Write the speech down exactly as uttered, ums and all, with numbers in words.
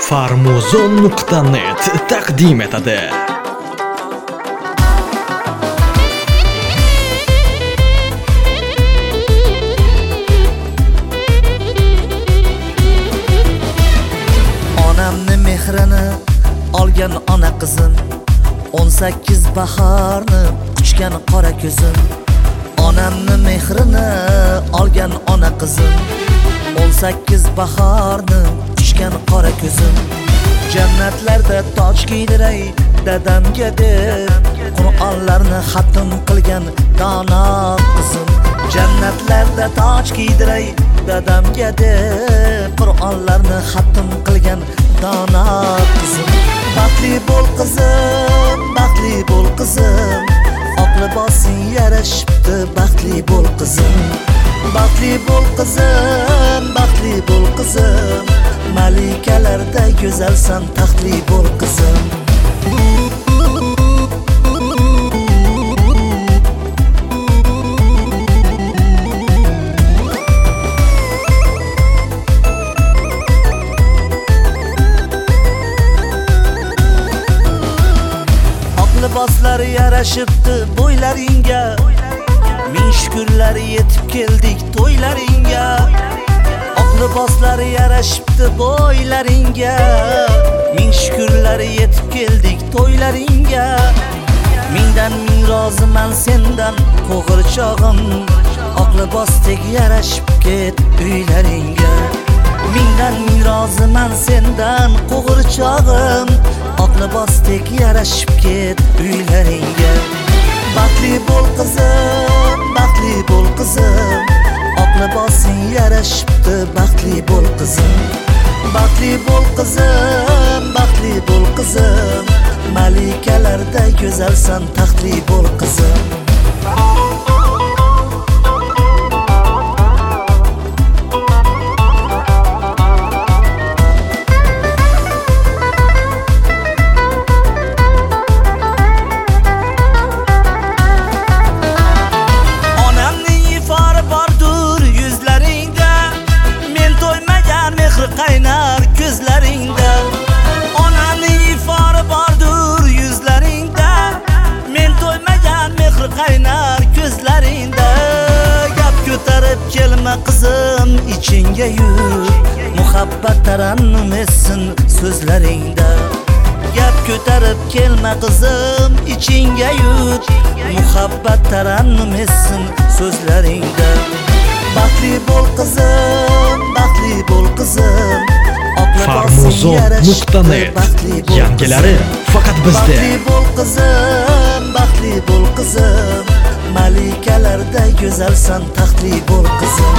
farmuzon nuqta net taqdim etadi. Onamni mehrini olgan ona qizim, o'n sakkiz bahorni quchgan qora ko'zim. Onamni mehrini olgan ona qizim, o'n sakkiz bahorni quchgan qora ko'zim. Jannatlarda toj kiydiray dadamga deb, Qur'onlarni xatm qilgan dono qizim. Jannatlarda toj kiydiray dadamga deb, Qur'onlarni xatm qilgan dono qizim. Baxtli bo'l qizim, baxtli bo'l qizim, oq libosing yarashibdi, baxtli bo'l qizim. Baxtli bo'l qizim, baxtli bo'l qizim, malikalarda go'zalsan, taxtli bo'l qizim. Liboslar yarashibdi bo'ylaringga, ming shukrlar yetib keldik to'ylaringga. Oq liboslar yarashibdi bo'ylaringga, ming shukrlar yetib keldik to'ylaringga. Mingdan ming roziman sendan qo'g'irchog'im, oq libosdek yarashib ket uylaringga. Mingdan ming roziman sendan qo'g'irchog'im, oq libosdek yarashib ket uylaringga. Baxtli bo'l qizim, baxtli bo'l qizim, oq libosing yarashibdi, baxtli bo'l qizim. Baxtli bo'l qizim, baxtli bo'l qizim, malikalarda go'zalsan, taxtli bo'l qizim. Qaynar ko'zlaringda, onaning ifori bordur yuzlaringda. Men to'ymagan mehr qaynar ko'zlaringda. Gap ko'tarib kelma qizim, ichingga yut, muhabbat tarannum etsin so'zlaringda. Gap ko'tarib kelma qizim, ichingga yut, muhabbat tarannum etsin so'zlaringda. Baxtli bo'l qizim, baxtli bo'l qizim, farmuzon nuqta net yangilari faqat bizda. Baxtli bo'l qizim, baxtli bo'l qizim, malikalarda go'zalsan, taxtli bo'l qizim.